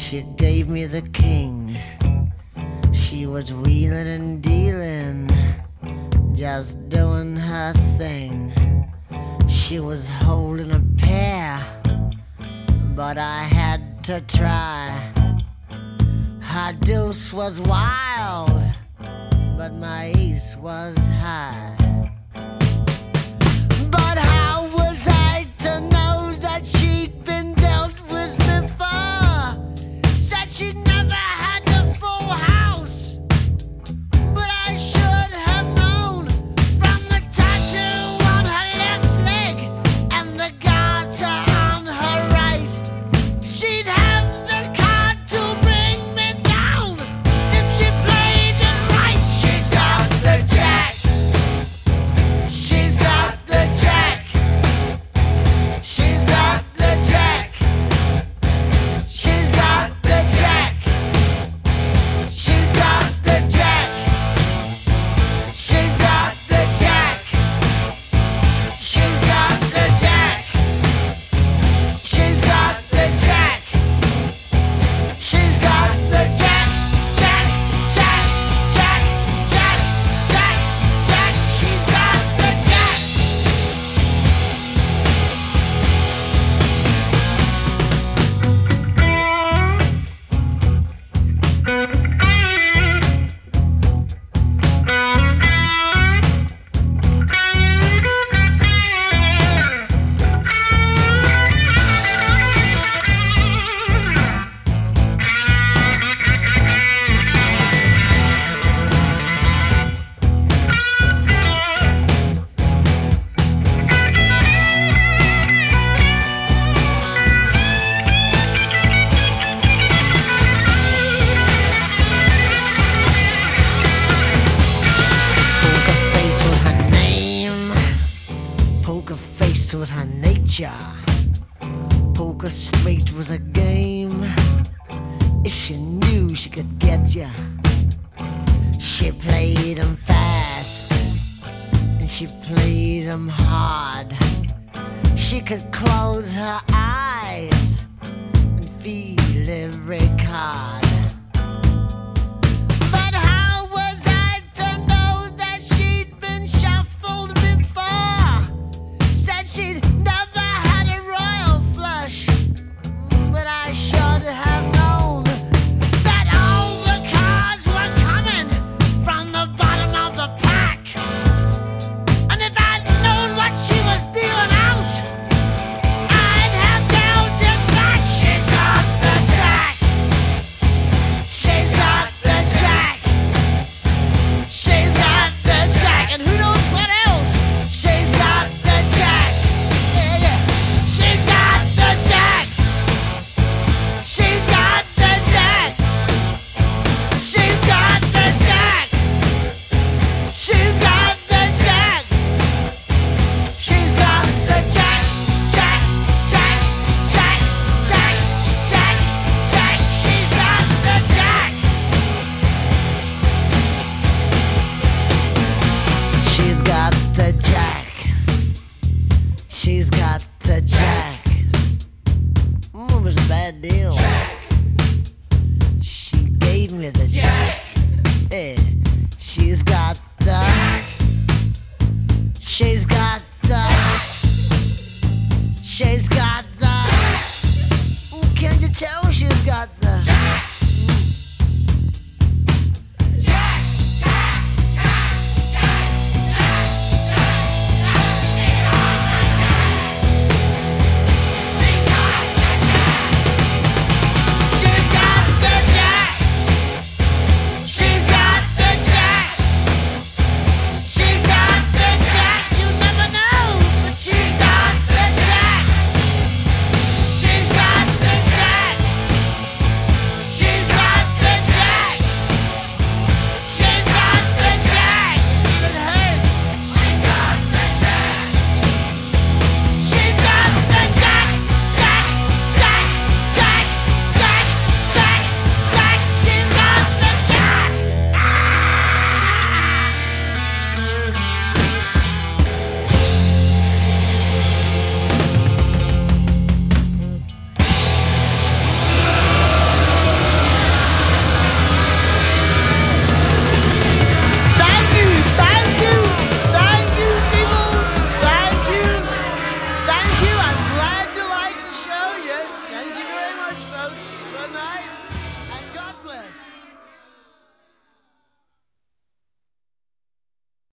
She gave me the king. She was wheeling and dealing, just doing her thing. She was holding a pair, but I had to try. Her deuce was wild, but my ace was high. But how was I to know that she'd been dealt with before? Said she'd never had a full house, but I should have known from the tattoo on her left leg and the garter on her right. She'd have the card to bring me down if she played it right. She's got the jack. She's got the jack. She's got the jack. She's got the jack. She's got the jack. She's got the jack. She's got the jack. She's got the jack. She's got the jack. Jack, jack, jack, jack, jack, jack. She's got the jack. Poker face was her nature. Poker straight was a game. If she knew she could get ya, she played 'em fast and she played 'em hard. She could close her eyes and feel every card. But how was I to know that she'd been shuffled before? Said she'd never had a royal flush, but I should have known that all the cards were coming from the bottom of the pack. And if I'd known what she was dealing out, I'd have dealt it back. She's got the jack. She's got the jack. She's got the jack. And who knows what else? She's got the jack. Yeah, yeah. She's got the jack. She's got the jack. She's got the jack. She's got the jack. She's got the jack. Jack, jack, jack, jack, jack, jack. She's got the jack. She's got the jack. She's got the jack. It was a bad deal. She gave me the jack. Yeah. She's got the. She's got the. She's got the. Can't you tell she's got the?